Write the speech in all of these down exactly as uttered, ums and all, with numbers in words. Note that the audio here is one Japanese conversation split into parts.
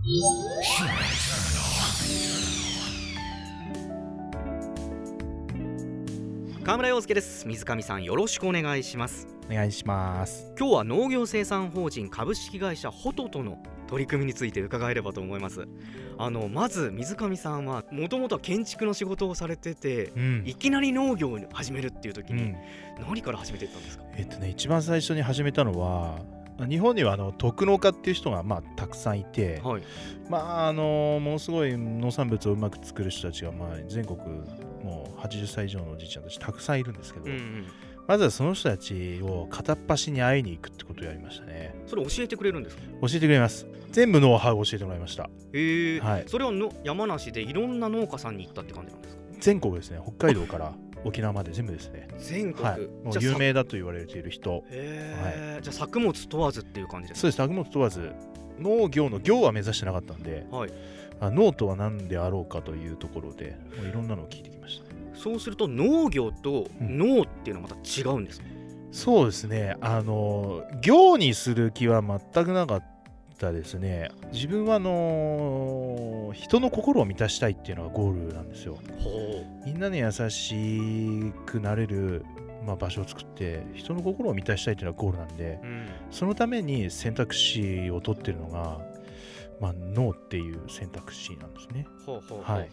河村陽介です。水上さん、よろしくお願いします。 お願いします。 今日は農業生産法人株式会社ホトトの取り組みについて伺えればと思います。あのまず水上さんはもともと建築の仕事をされてて、うん、いきなり農業を始めるっていう時に、うん、何から始めていったんですか？ えっとね、一番最初に始めたのは、日本にはあの特農家っていう人がまあたくさんいて、はい、まああのものすごい農産物をうまく作る人たちがまあ全国もうはちじゅっさい以上のおじいちゃんたちたくさんいるんですけど、うんうん、まずはその人たちを片っ端に会いに行くってことをやりましたね。 それ教えてくれるんですか？ 教えてくれます。全部ノウハウを教えてもらいました。 へー、はい、それはの山梨でいろんな農家さんに行ったって感じなんですか？ 全国ですね。北海道から沖縄まで全部ですね。 全国、はい、 もう有名だと言われている人。 へー、はい、じゃあ作物問わずっていう感じですか？ そうです。作物問わず、農業の業は目指してなかったんで、はい、あ農とは何であろうかというところでもういろんなのを聞いてきましたね。 そうすると農業と農っていうのはまた違うんですか？ うん、そうですね。あの業にする気は全くなかったですね。自分はあの人の心を満たしたいっていうのがゴールなんですよ。みんなに優しくなれる、まあ、場所を作って人の心を満たしたいっていうのがゴールなんで、うん、そのために選択肢を取ってるのが、まあ、農っていう選択肢なんですね。 ほうほうほうほう、はい、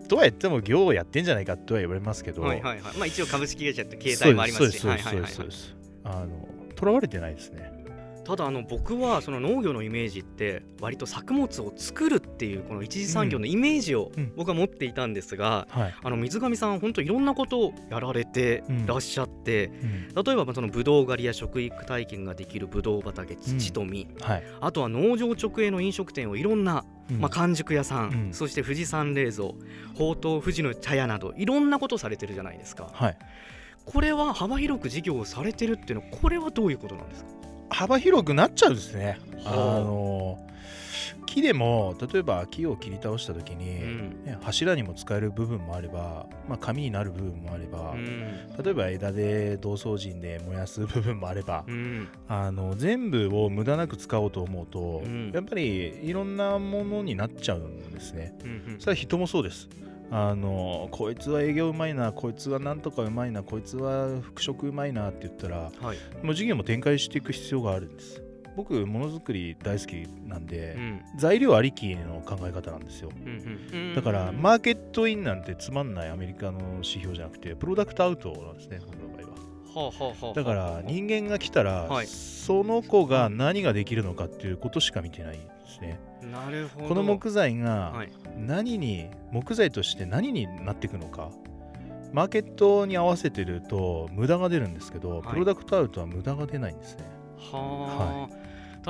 とは言っても業をやってんじゃないかとは言われますけど、 はいはいはい、まあ、一応株式会社って携帯もありますし、 そうですそうですそうです。あの囚われてないですね。 ただあの僕はその農業のイメージって割と作物を作るっていうこの一次産業のイメージを僕は持っていたんですが、うんうん、はい、あの水上さん本当いろんなことをやられてらっしゃって、うん、例えばそのブドウ狩りや食育体験ができるブドウ畑土富、うん、はい、あとは農場直営の飲食店をいろんな、まあ、完熟屋さん、うん、そして富士山冷蔵、ほうとう富士の茶屋などいろんなことをされてるじゃないですか、はい、これは幅広く事業をされてるっていうのはこれはどういうことなんですか？ 幅広くなっちゃうんですね。あの木でも例えば木を切り倒した時に、うんね、柱にも使える部分もあれば、まあ、紙になる部分もあれば、うん、例えば枝で同窓人で燃やす部分もあれば、うん、あの全部を無駄なく使おうと思うと、うん、やっぱりいろんなものになっちゃうんですね、うんうん、それは人もそうです。あのこいつは営業うまいな、こいつはなんとかうまいな、こいつは服飾うまいなって言ったら、はい、もう事業も展開していく必要があるんです。僕ものづくり大好きなんで、うん、材料ありきの考え方なんですよ、うんうん、だからマーケットインなんてつまんないアメリカの指標じゃなくてプロダクトアウトなんですね、僕の場合は。はあはあはあ、だから人間が来たら、はい、その子が何ができるのかっていうことしか見てないんですね。 なるほど。 この木材が何に、はい、木材として何になっていくのか、マーケットに合わせてると無駄が出るんですけど、はい、プロダクトアウトは無駄が出ないんですね。 はあ、はい、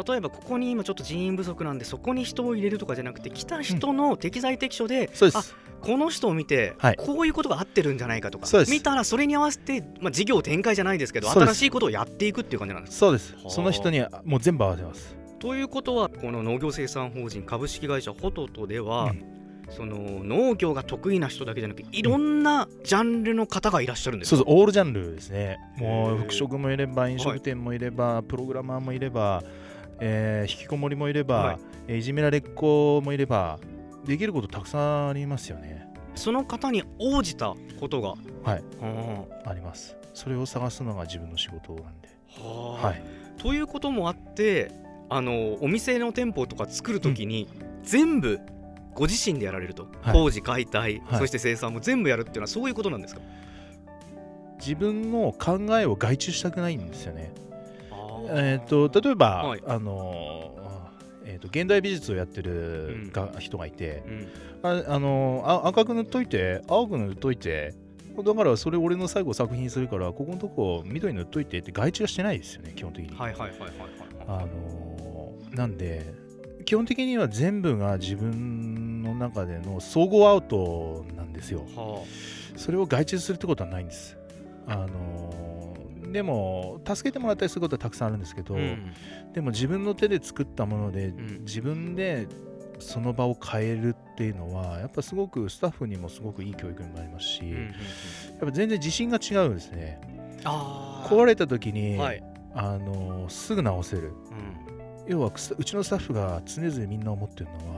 例えばここに今ちょっと人員不足なんでそこに人を入れるとかじゃなくて、来た人の適材適所で、うん、そうです。あ、この人を見て、はい、こういうことが合ってるんじゃないかとか見たらそれに合わせて、まあ、事業展開じゃないですけど新しいことをやっていくっていう感じなんですか？ そうです。その人にはもう全部合わせます。 ということはこの農業生産法人株式会社ホトトでは、うん、その農業が得意な人だけじゃなくていろんなジャンルの方がいらっしゃるんですか？ そうそう、オールジャンルですね。もう服飾もいれば飲食店もいれば、はい、プログラマーもいれば、えー、引きこもりもいれば、はい、いじめられっ子もいれば、できることたくさんありますよね。 その方に応じたことが、 はい、あります。それを探すのが自分の仕事なんで。 は、はい、ということもあってあのお店の店舗とか作るときに、うん、全部ご自身でやられると、はい、工事解体、はい、そして生産も全部やるっていうのはそういうことなんですか？ 自分の考えを外注したくないんですよね。えー、と例えば、はい、あのえー、と現代美術をやってるが、うん、人がいて、うん、ああのあ赤く塗っといて青く塗っといて、だからそれ俺の最後作品にするからここのとこ緑塗っといてって外注はしてないですよね、基本的に。はいはいはいはい、はい、あのなんで基本的には全部が自分の中での総合アウトなんですよ、はあ、それを外注するってことはないんです。あのでも助けてもらったりすることはたくさんあるんですけど、うん、でも自分の手で作ったもので、うん、自分でその場を変えるっていうのはやっぱすごくスタッフにもすごくいい教育になりますし、うんうんうん、やっぱ全然自信が違うんですね。あ壊れた時に、はい、あのすぐ直せる、うん、要はうちのスタッフが常々みんな思ってるのは、うん、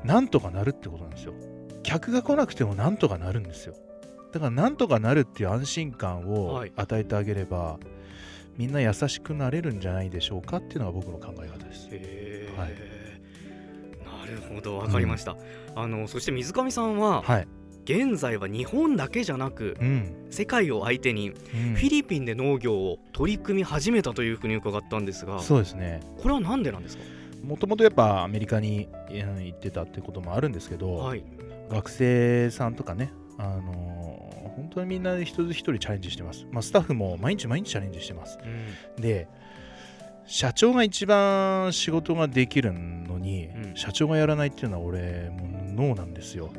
なんとかなるってことなんですよ。客が来なくてもなんとかなるんですよ。だからなんとかなるっていう安心感を与えてあげれば、はい、みんな優しくなれるんじゃないでしょうかっていうのが僕の考え方です。 へー、 はい、 なるほど、わかりました、うん、あのそして水上さんは、 はい、 現在は日本だけじゃなく、うん、世界を相手にフィリピンで農業を取り組み始めたというふうに伺ったんですが、 そうですね。 これはなんでなんですか？ もともとやっぱアメリカに行ってたってこともあるんですけど、はい、学生さんとかね、あのー、本当にみんな一人一人チャレンジしてます、まあ、スタッフも毎日毎日チャレンジしてます、うん、で社長が一番仕事ができるのに、うん、社長がやらないっていうのは俺もうノーなんですよ、うん、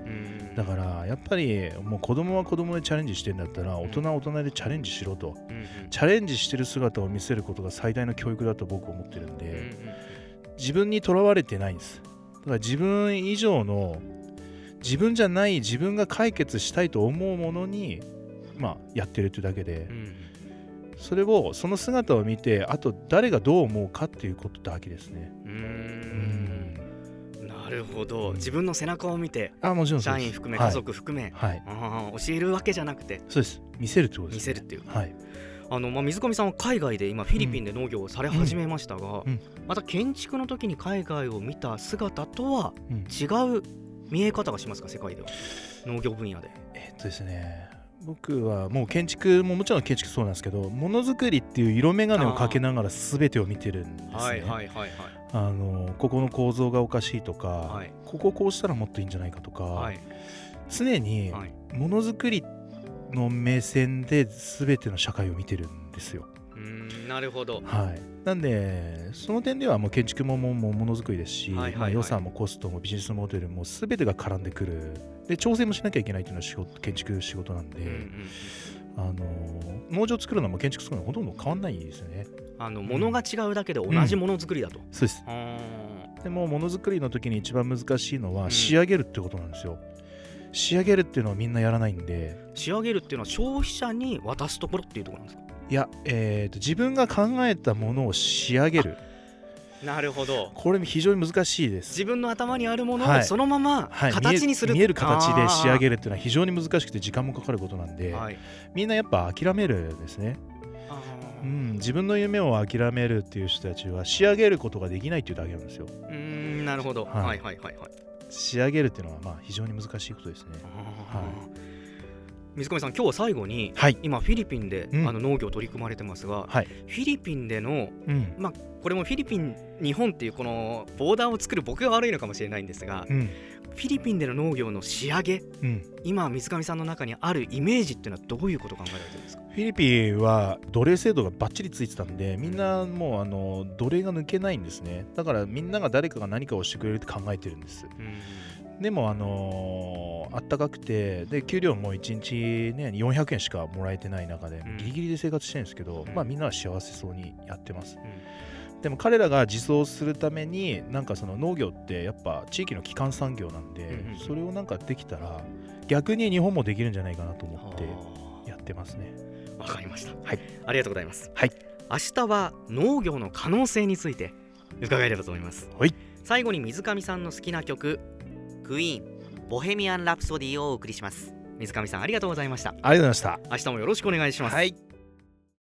だからやっぱりもう子供は子供でチャレンジしてるんだったら大人は大人でチャレンジしろと、うん、チャレンジしてる姿を見せることが最大の教育だと僕は思ってるんで、うん、自分にとらわれてないんです。だから自分以上の自分じゃない自分が解決したいと思うものに、まあ、やってるというだけで、うん、それをその姿を見てあと誰がどう思うかっていうことだけですね。うーん、 うん、なるほど、うん、自分の背中を見て、 あ、もちろん社員含め家族含め、はい、あ、教えるわけじゃなくて、 そうです、見せるってことです、ね、 見せるっていう、 はい、 あのまあ、水上さんは海外で今フィリピンで農業をされ始めましたが、うんうん、また建築の時に海外を見た姿とは違う見え方がしますか、世界では農業分野で。 えー、っとですね僕はもう建築ももちろん建築そうなんですけど、ものづくりっていう色眼鏡をかけながら全てを見てるんですね。はいはいはいはい、あのここの構造がおかしいとか、はい、ここをこうしたらもっといいんじゃないかとか、はい、常にものづくりの目線で全ての社会を見てるんですよ。 うーん、なるほど、 はい、なんでその点ではもう建築ももうものづくりですし、はいはいはい、まあ、予算もコストもビジネスモデルも全てが絡んでくる。で調整もしなきゃいけないというのは仕事建築仕事なんで、うんうん、あの農場作るのも建築作るのもほとんど変わんないですよね。 あの物が違うだけで同じものづくりだと、うん、 そうです。でもものづくりの時に一番難しいのは仕上げるってことなんですよ、うん、仕上げるっていうのはみんなやらないんで。 仕上げるっていうのは消費者に渡すところっていうところなんですか？ いや、えーと、自分が考えたものを仕上げる。 なるほど、 これ非常に難しいです。 自分の頭にあるものをそのまま形にする、 はいはい、見え、見える形で仕上げるっていうのは非常に難しくて時間もかかることなんで、はい、みんなやっぱ諦めるんですね。うん、自分の夢を諦めるっていう人たちは仕上げることができないっていうだけなんですよ。 うーん、なるほど、はい、はいはいはいはい。 仕上げるっていうのはまあ非常に難しいことですね。はい、 水上さん、今日は最後に、はい、今フィリピンで、うん、あの農業を取り組まれてますが、はい、フィリピンでの、うん、まあ、これもフィリピン日本っていうこのボーダーを作る僕が悪いのかもしれないんですが、うん、フィリピンでの農業の仕上げ、うん、今水上さんの中にあるイメージっていうのはどういうことを考えられてるんですか？ フィリピンは奴隷制度がバッチリついてたんで、みんなもうあの奴隷が抜けないんですね。だからみんなが誰かが何かをしてくれるって考えてるんです、うん、でもあのー、あったかくてで給料もいちにち、ね、よんひゃくえんしかもらえてない中で、うん、ギリギリで生活してるんですけど、うん、まあみんなは幸せそうにやってます、うん、でも彼らが自走するためになんかその農業ってやっぱ地域の基幹産業なんで、うんうん、それをなんかできたら逆に日本もできるんじゃないかなと思ってやってますね。 わかりました、 はい、 ありがとうございます、 はい、 明日は農業の可能性について伺えればと思います、 はい、 最後に水上さんの好きな曲クイーンボヘミアン・ラプソディをお送りします。水上さん、ありがとうございました。 ありがとうございました。 明日もよろしくお願いします。 はい。